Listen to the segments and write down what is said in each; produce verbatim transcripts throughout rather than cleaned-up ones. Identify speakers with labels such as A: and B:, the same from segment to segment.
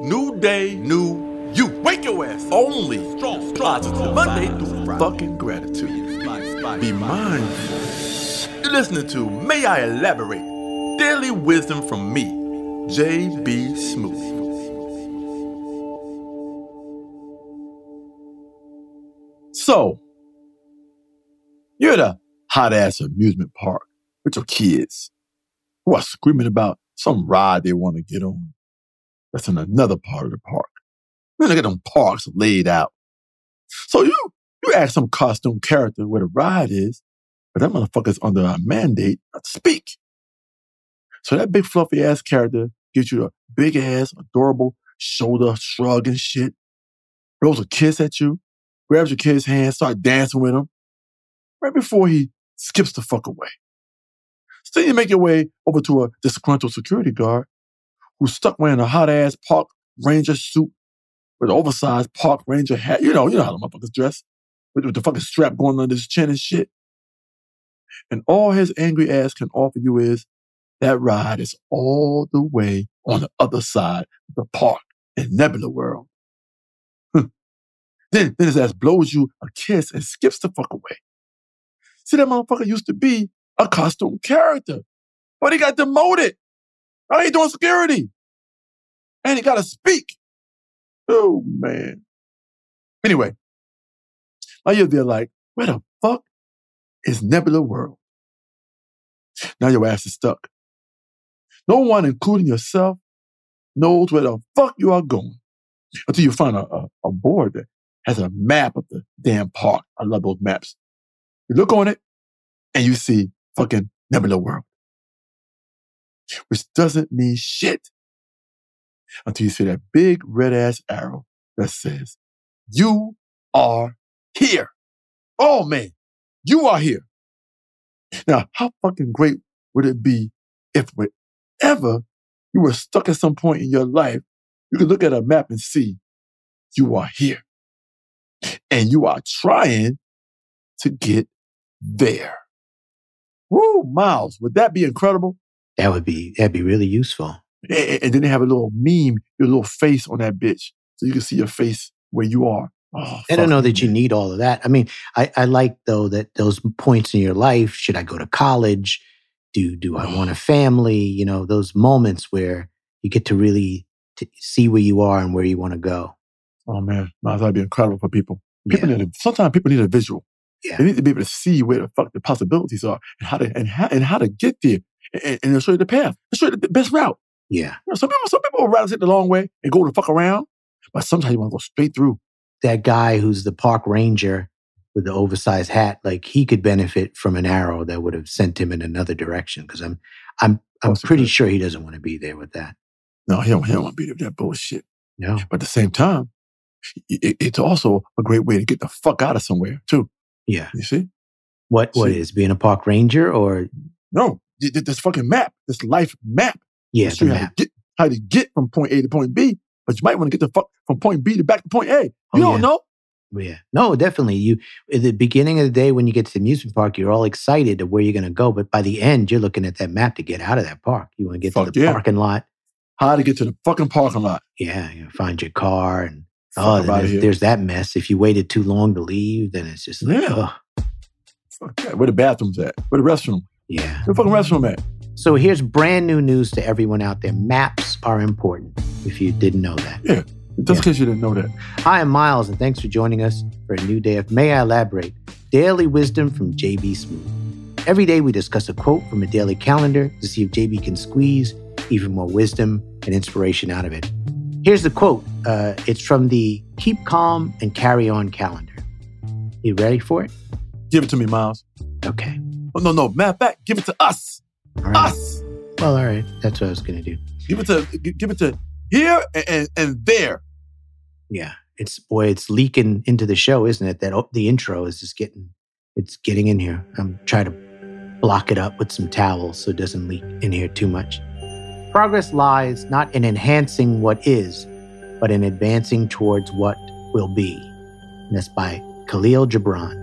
A: New day, new you. Wake your ass. Only strong, positive. Monday through Friday. Fucking gratitude. Be mindful. You're listening to May I Elaborate? Daily wisdom from me, J B. Smooth. So, you're at a hot-ass amusement park with your kids who are screaming about some ride they want to get on. That's in another part of the park. Then they get them parks laid out. So you you ask some costume character where the ride is, but that motherfucker's under a mandate not to speak. So that big fluffy ass character gives you a big ass, adorable shoulder shrug and shit, blows a kiss at you, grabs your kid's hand, start dancing with him, right before he skips the fuck away. So then you make your way over to a disgruntled security guard who's stuck wearing a hot-ass park ranger suit with an oversized park ranger hat. You know, you know how the motherfuckers dress. With, with the fucking strap going under his chin and shit. And all his angry ass can offer you is that ride is all the way on the other side of the park in Nebula World. then, then his ass blows you a kiss and skips the fuck away. See, that motherfucker used to be a costume character, but he got demoted. Now he doing security. And he got to speak. Oh, man. Anyway, now you're there like, where the fuck is Nebula World? Now your ass is stuck. No one, including yourself, knows where the fuck you are going until you find a, a, a board that has a map of the damn park. I love those maps. You look on it and you see fucking Nebula World, which doesn't mean shit until you see that big red ass arrow that says, you are here. Oh man, you are here. Now, how fucking great would it be if wherever you were stuck at some point in your life, you could look at a map and see you are here. And you are trying to get there. Woo, Miles, would that be incredible?
B: That would be, that'd be really useful.
A: And, and then they have a little meme, your little face on that bitch. So you can see your face where you are. Oh,
B: I don't know that you need all of that. I mean, I, I like, though, that those points in your life, should I go to college? Do do I want a family? You know, those moments where you get to really t- see where you are and where you want to go.
A: Oh, man. Miles, that'd be incredible for people. People
B: Yeah.
A: need a, sometimes people need a visual.
B: Yeah.
A: They need to be able to see where the fuck the possibilities are and how to and how, and how to get there. And, and they'll show you the path. They'll show you the best route.
B: Yeah.
A: You know, some people, some people would rather take the long way and go the fuck around, but sometimes you want to go straight through.
B: That guy who's the park ranger with the oversized hat, like he could benefit from an arrow that would have sent him in another direction. Because I'm, I'm, I'm
A: Course he
B: pretty
A: could.
B: sure he doesn't want to be there with that.
A: No, he don't, he don't want to be there with that bullshit.
B: No.
A: But at the same time, it, it's also a great way to get the fuck out of somewhere too.
B: Yeah.
A: You see?
B: What, what
A: See.
B: is being a park ranger or?
A: No, th- th- this fucking map, this life map.
B: Yeah,
A: Show
B: the
A: you how to
B: map.
A: get how to get from point A to point B, but you might want to get the fuck from point B to back to point A. You
B: Oh,
A: don't
B: yeah.
A: know.
B: Yeah. No, definitely. You at the beginning of the day when you get to the amusement park, you're all excited of where you're going to go. But by the end, you're looking at that map to get out of that park. You want to get
A: Fuck
B: to the
A: yeah.
B: parking lot.
A: How to get to the fucking parking lot.
B: Yeah. You find your car and
A: Fuck
B: oh,
A: outta
B: then there's,
A: here.
B: there's that mess. If you waited too long to leave, then it's just like,
A: Yeah.
B: oh,
A: Fuck that. Where the bathrooms at? Where the restroom?
B: yeah.
A: Where the fucking restroom at?
B: So here's brand new news to everyone out there. Maps are important, if you didn't know that.
A: Yeah. Just in case you didn't know that.
B: Hi, I'm Miles, and thanks for joining us for a new day of May I Elaborate, Daily Wisdom from J B. Smooth. Every day we discuss a quote from a daily calendar to see if J B can squeeze even more wisdom and inspiration out of it. Here's the quote. Uh, it's from the Keep Calm and Carry On calendar. You ready for it?
A: Give it to me, Miles.
B: Okay.
A: Oh, no, no. Matter of fact, give it to us.
B: All right.
A: Us.
B: Well, all right. That's what I was going to do.
A: Give it to gi- give it to here and, and, and there.
B: Yeah. It's, boy, it's leaking into the show, isn't it? That oh, the intro is just getting, it's getting in here. I'm trying to block it up with some towels so it doesn't leak in here too much. Progress lies not in enhancing what is, but in advancing towards what will be. And that's by Khalil Gibran.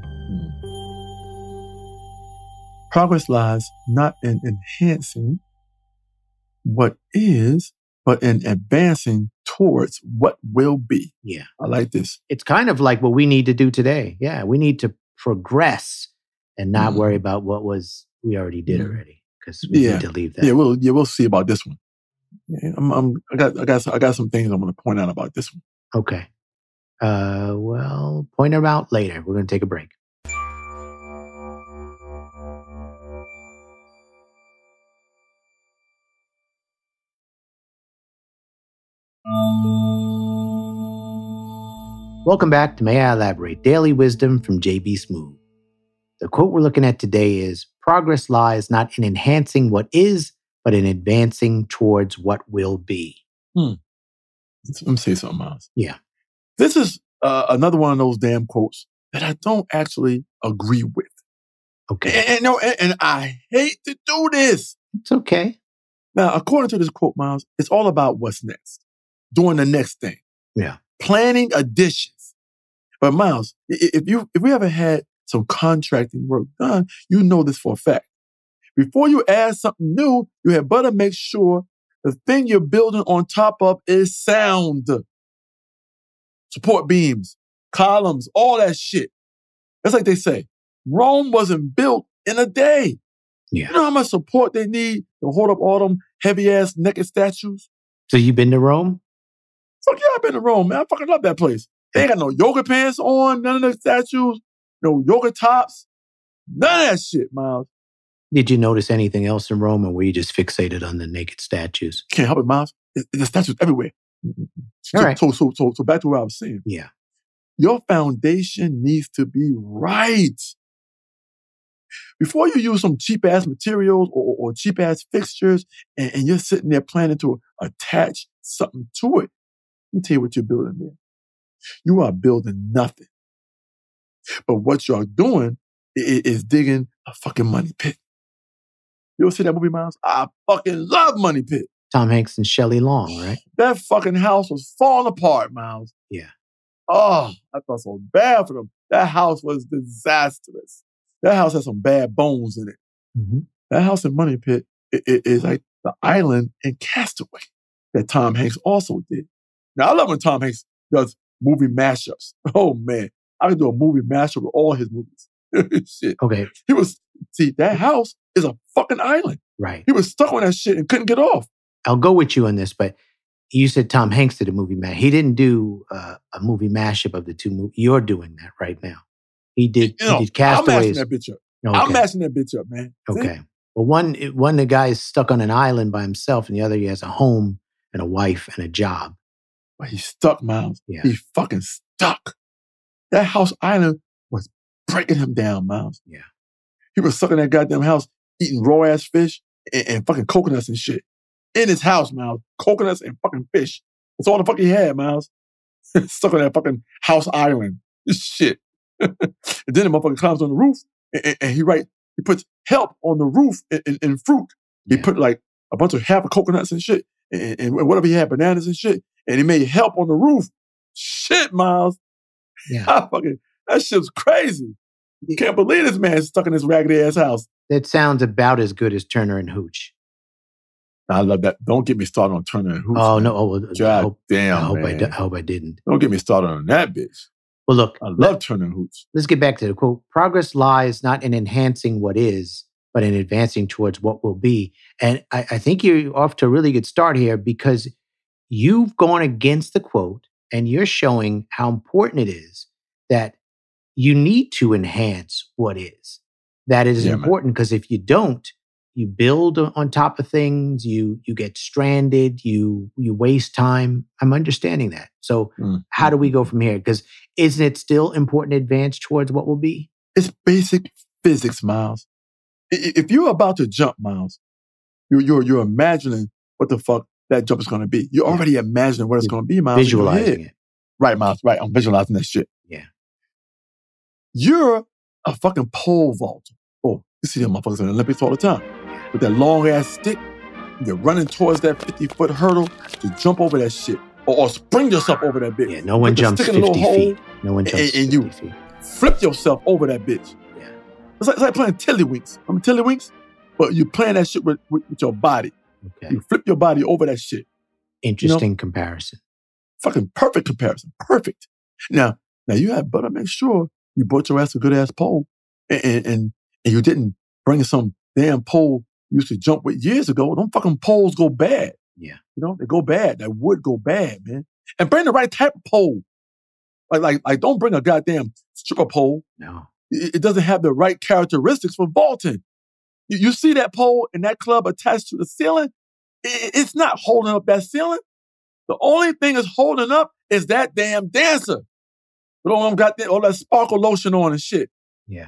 A: Progress lies not in enhancing what is, but in advancing towards what will be.
B: Yeah.
A: I like this.
B: It's kind of like what we need to do today. Yeah, we need to progress and not
A: Mhm.
B: worry about what was we already did
A: Mhm.
B: already, because we
A: Yeah.
B: need to leave that.
A: Yeah, we'll yeah we'll see about this one. Yeah, I'm, I'm I got I got I got some things I'm going to point out about this one.
B: Okay. Uh, well, point them out later. We're going to take a break. Welcome back to May I Elaborate, Daily Wisdom from J B Smoove. The quote we're looking at today is, progress lies not in enhancing what is, but in advancing towards what will be.
A: Hmm. Let me say something, Miles.
B: Yeah.
A: This is uh, another one of those damn quotes that I don't actually agree with.
B: Okay.
A: And, and, no, and, and I hate to do this.
B: It's okay.
A: Now, according to this quote, Miles, it's all about what's next. Doing the next thing.
B: Yeah.
A: Planning additions. But Miles, i- if you if we ever had some contracting work done, you know this for a fact. Before you add something new, you had better make sure the thing you're building on top of is sound. Support beams, columns, all that shit. That's like they say, Rome wasn't built in a day.
B: Yeah.
A: You know how much support they need to hold up all them heavy-ass naked statues?
B: So you been to Rome?
A: Fuck yeah, I've been to Rome, man. I fucking love that place. They ain't got no yoga pants on, none of the statues, no yoga tops, none of that shit, Miles.
B: Did you notice anything else in Rome, or were you just fixated on the naked statues?
A: Can't help it, Miles. It- it- The statues everywhere. So,
B: All right.
A: so, so, so, so back to what I was saying.
B: Yeah.
A: Your foundation needs to be right. Before you use some cheap ass materials or, or cheap ass fixtures and, and you're sitting there planning to attach something to it, let me tell you what you're building there. You are building nothing. But what you're doing is, is digging a fucking money pit. You ever see that movie, Miles? I fucking love Money Pit.
B: Tom Hanks and Shelley Long, right?
A: That fucking house was falling apart, Miles.
B: Yeah.
A: Oh, I felt so bad for them. That house was disastrous. That house had some bad bones in it.
B: Mm-hmm.
A: That house in Money Pit i- i- is like the island in Castaway that Tom Hanks also did. Now, I love when Tom Hanks does movie mashups. Oh, man. I could do a movie mashup with all his movies. Shit.
B: Okay.
A: He was, see, that house is a fucking island.
B: Right.
A: He was stuck on that shit and couldn't get off.
B: I'll go with you on this, but you said Tom Hanks did a movie mash. He didn't do uh, a movie mashup of the two movies. You're doing that right now. He did.
A: You know,
B: he did
A: I'm
B: Castaways.
A: matching that bitch up.
B: Okay.
A: I'm matching that bitch up, man. See?
B: Okay. Well, one one the guy is stuck on an island by himself, and the other he has a home and a wife and a job.
A: But he's stuck, Miles.
B: Yeah.
A: He's fucking stuck. That house island was breaking him down, Miles.
B: Yeah.
A: He was stuck in that goddamn house eating raw ass fish and, and fucking coconuts and shit. In his house, Miles. Coconuts and fucking fish. That's all the fuck he had, Miles. Stuck on that fucking house island. This shit. And then the motherfucker climbs on the roof and, and, and he write, he puts help on the roof in, in, in fruit. He
B: Yeah.
A: put like a bunch of half of coconuts and shit and, and whatever he had, bananas and shit. And he made help on the roof. Shit, Miles.
B: Yeah.
A: I fucking, that shit's crazy. You can't believe this man's stuck in this raggedy ass house.
B: That sounds about as good as Turner and Hooch.
A: I love that. Don't get me started on Turner and Hooch.
B: Oh,
A: man.
B: no. Oh, well, I
A: God
B: hope,
A: damn,
B: I, hope I,
A: man.
B: di- I hope I didn't.
A: Don't get me started on that bitch.
B: Well, look,
A: I love Turner and Hooch.
B: let's get back to the quote. Progress lies not in enhancing what is, but in advancing towards what will be. And I, I think you're off to a really good start here, because you've gone against the quote and you're showing how important it is that you need to enhance what is. That it is
A: Yeah, man.
B: important, because if you don't, you build o- on top of things, you you get stranded, you you waste time. I'm understanding that. So
A: Mm.
B: how do we go from here? Because isn't it still important to advance towards what will be?
A: It's basic physics, Miles. I- i- If you're about to jump, Miles, you're, you're, you're imagining what the fuck that jump is going to be. You're
B: Yeah.
A: already imagining what it's
B: You're
A: going to be, Miles. in your
B: Visualizing
A: head.
B: it.
A: Right, Miles. Right. I'm visualizing that shit.
B: Yeah.
A: You're a fucking pole vaulter. Oh, you see them motherfuckers in the Olympics all the time. With that long ass stick, you're running towards that fifty foot hurdle to jump over that shit. Or, or spring yourself over that bitch.
B: Yeah, no one
A: Put the
B: jumps
A: stick in a little
B: fifty
A: hole,
B: feet. No one
A: and-
B: jumps
A: and
B: fifty
A: you-
B: feet.
A: Flip yourself over that bitch.
B: Yeah.
A: It's like, it's like playing Tiddlywinks. Remember Tiddlywinks? But you playing that shit with, with, with your body.
B: Okay.
A: You flip your body over that shit.
B: Interesting comparison.
A: Fucking perfect comparison. Perfect. Now, now you had better make sure you bought your ass a good ass pole and, and, and, and you didn't bring some damn pole you used to jump with years ago. Them fucking poles go bad.
B: Yeah.
A: You know, they go bad. That wood go bad, man. And bring the right type of pole. Like, like, like don't bring a goddamn stripper pole.
B: No.
A: It, it doesn't have the right characteristics for vaulting. You, you see that pole in that club attached to the ceiling? It, it's not holding up that ceiling. The only thing that's holding up is that damn dancer. But all them got that, all that sparkle lotion on and shit.
B: Yeah.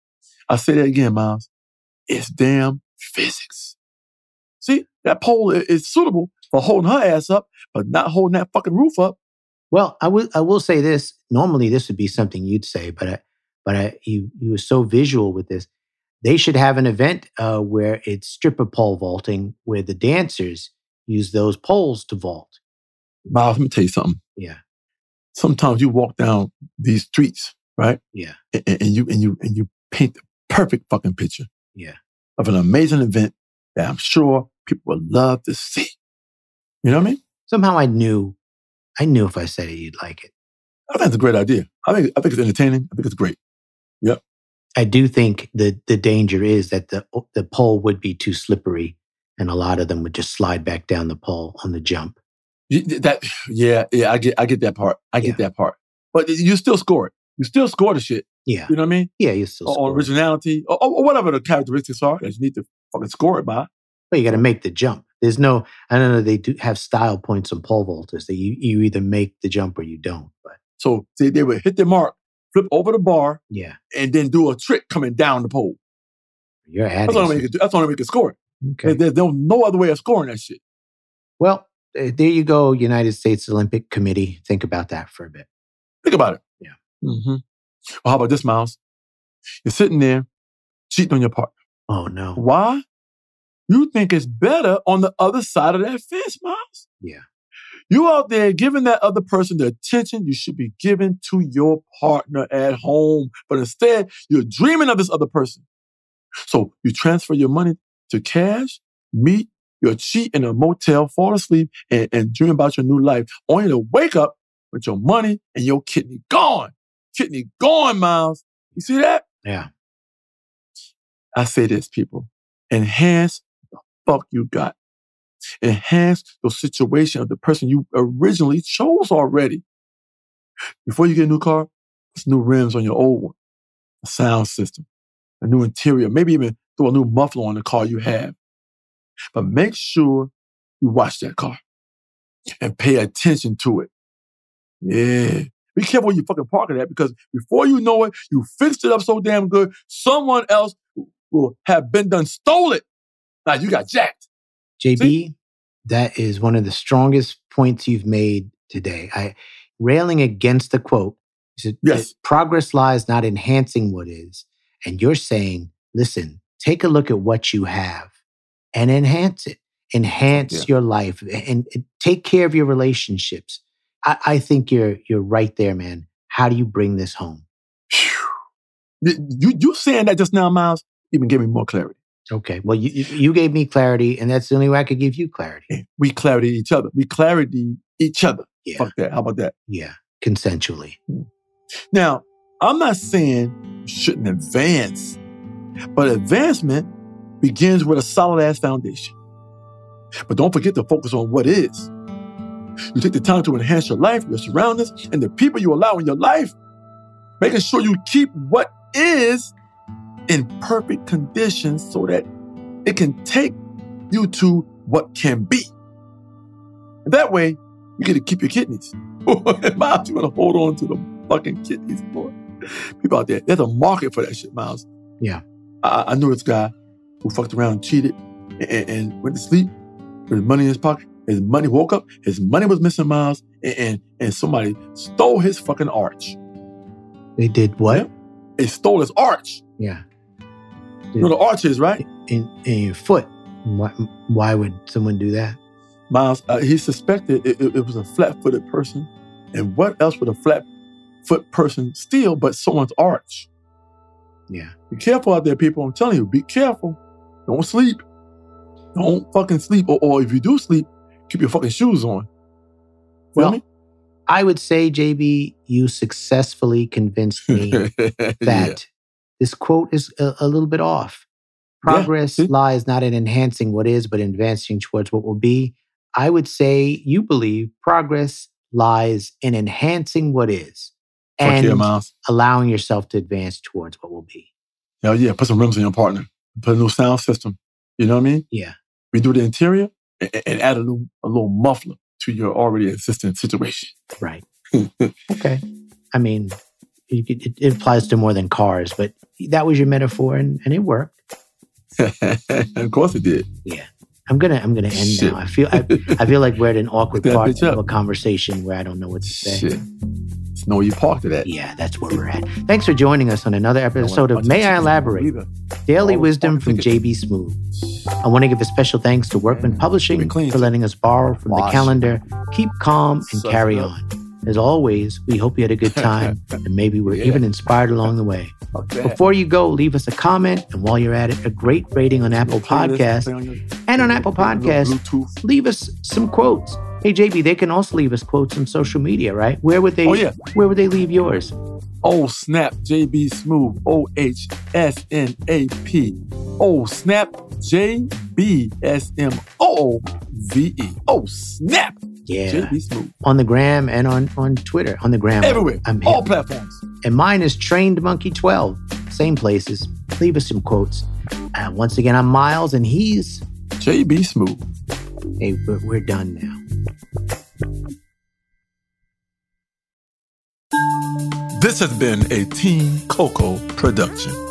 A: I say that again, Miles. It's damn physics. See, that pole is suitable for holding her ass up, but not holding that fucking roof up.
B: Well, I will. I will say this. Normally, this would be something you'd say, but I, but I, you you were so visual with this. They should have an event uh, where it's stripper pole vaulting, where the dancers use those poles to vault.
A: Miles, let me tell you something.
B: Yeah.
A: Sometimes you walk down these streets, right?
B: Yeah.
A: And, and you and you and you paint the perfect fucking picture.
B: Yeah.
A: Of an amazing event that I'm sure people would love to see. You know what I mean?
B: Somehow I knew, I knew if I said it, you'd like it.
A: I think it's a great idea. I think I think it's entertaining. I think it's great. Yep.
B: I do think the the danger is that the the pole would be too slippery, and a lot of them would just slide back down the pole on the jump.
A: That yeah yeah I get I get that part. I get yeah. that part. But you still score it. You still score the shit.
B: Yeah.
A: You know what I mean?
B: Yeah, you still
A: or,
B: score
A: or originality or, or whatever the characteristics are that you need to fucking score it by.
B: Well, you got to make the jump. There's no, I don't know, they do have style points on pole vaulters that you, you either make the jump or you don't. But
A: So see, they would hit their mark, flip over the bar,
B: yeah,
A: and then do a trick coming down the pole.
B: You're adding.
A: That's the only way you can, that's the only way you can score it.
B: Okay.
A: There's no, no other way of scoring that shit.
B: Well, uh, there you go, United States Olympic Committee. Think about that for a bit.
A: Think about it.
B: Yeah.
A: Mm-hmm. Well, how about this, Miles? You're sitting there cheating on your partner.
B: Oh, no.
A: Why? You think it's better on the other side of that fence, Miles?
B: Yeah.
A: You out there giving that other person the attention you should be giving to your partner at home. But instead, you're dreaming of this other person. So you transfer your money to cash, meet, you'll cheat in a motel, fall asleep, and, and dream about your new life, only to wake up with your money and your kidney gone. Kidney gone, Miles. You see that?
B: Yeah.
A: I say this, people. Enhance the fuck you got. Enhance the situation of the person you originally chose already. Before you get a new car, put new rims on your old one. A sound system. A new interior. Maybe even throw a new muffler on the car you have. But make sure you watch that car. And pay attention to it. Yeah. Be careful where you fucking park it at, because before you know it, you fixed it up so damn good, someone else will have been done stole it. Now you got jacked.
B: J B,
A: See?
B: That is one of the strongest points you've made today. I railing against the quote. Said,
A: yes.
B: Progress lies not enhancing what is. And you're saying, listen, take a look at what you have and enhance it. Enhance yeah. your life and, and take care of your relationships. I, I think you're you're right there, man. How do you bring this home?
A: You you saying that just now, Miles, even gave me more clarity.
B: Okay. Well, you you gave me clarity, and that's the only way I could give you clarity.
A: We clarity each other. We clarity each other.
B: Yeah.
A: Fuck that. How about that?
B: Yeah. Consensually.
A: Now, I'm not saying you shouldn't advance, but advancement begins with a solid ass foundation. But don't forget to focus on what is. You take the time to enhance your life, your surroundings, and the people you allow in your life, making sure you keep what is in perfect conditions so that it can take you to what can be. And that way, you get to keep your kidneys. Miles, you want to hold on to the fucking kidneys, boy. People out there, there's a market for that shit, Miles.
B: Yeah.
A: I, I knew this guy who fucked around and cheated and, and went to sleep with his money in his pocket. His money woke up, his money was missing, Miles, and, and, and somebody stole his fucking arch.
B: They did what?
A: Yeah. They stole his arch.
B: Yeah.
A: You know the arch is, right?
B: In, in your foot. Why, why would someone do that?
A: Miles, uh, he suspected it, it, it was a flat-footed person. And what else would a flat-foot person steal but someone's arch?
B: Yeah.
A: Be careful out there, people. I'm telling you, be careful. Don't sleep. Don't fucking sleep. Or, or if you do sleep, keep your fucking shoes on. Feel
B: well,
A: me?
B: I would say, J B, you successfully convinced me that
A: yeah.
B: this quote is a, a little bit off. Progress
A: yeah.
B: lies not in enhancing what is, but advancing towards what will be. I would say you believe progress lies in enhancing what is and
A: here, Miles.
B: allowing yourself to advance towards what will be.
A: Hell yeah. Put some rims on your partner. Put a new sound system. You know what I mean?
B: Yeah.
A: Redo the interior and, and add a little, a little muffler to your already existing situation.
B: Right. Okay. I mean, it, it, it applies to more than cars, but that was your metaphor and, and it worked.
A: Of course it did.
B: Yeah. I'm gonna I'm gonna end
A: Shit.
B: now. I feel I, I feel like we're at an awkward
A: That
B: part
A: bitch
B: of
A: up.
B: a conversation where I don't know what to say.
A: Shit. Just know where you parked it at.
B: Yeah, that's where we're at. Thanks for joining us on another episode of May I Elaborate? Daily
A: All
B: Wisdom
A: the
B: from
A: tickets.
B: J B Smoove. I want to give a special thanks to Workman Publishing
A: Keep it clean.
B: for letting us borrow from the
A: Wash.
B: calendar. Keep calm and
A: Suck
B: carry
A: it up.
B: on. As always, we hope you had a good time and maybe we're
A: Yeah.
B: even inspired along the way.
A: Fuck that.
B: Before you go, leave us a comment, and while you're at it, a great rating on Apple Podcasts. And on Apple Podcasts,
A: Bluetooth.
B: leave us some quotes. Hey, J B, they can also leave us quotes on social media, right? Where would they?
A: Oh, yeah.
B: Where would they leave yours?
A: Oh, snap, J B Smoove, O H S N A P. Oh, snap, J B S M O O V E. Oh, snap,
B: Yeah,
A: J B Smoove.
B: on the gram and on on Twitter. On the gram,
A: Everywhere,
B: I'm
A: all
B: hip.
A: platforms.
B: And mine is Trained Monkey twelve. Same places. Leave us some quotes. Uh, once again, I'm Miles, and he's.
A: J B Smoove.
B: Hey, we're, we're done now.
A: This has been a Team Coco production.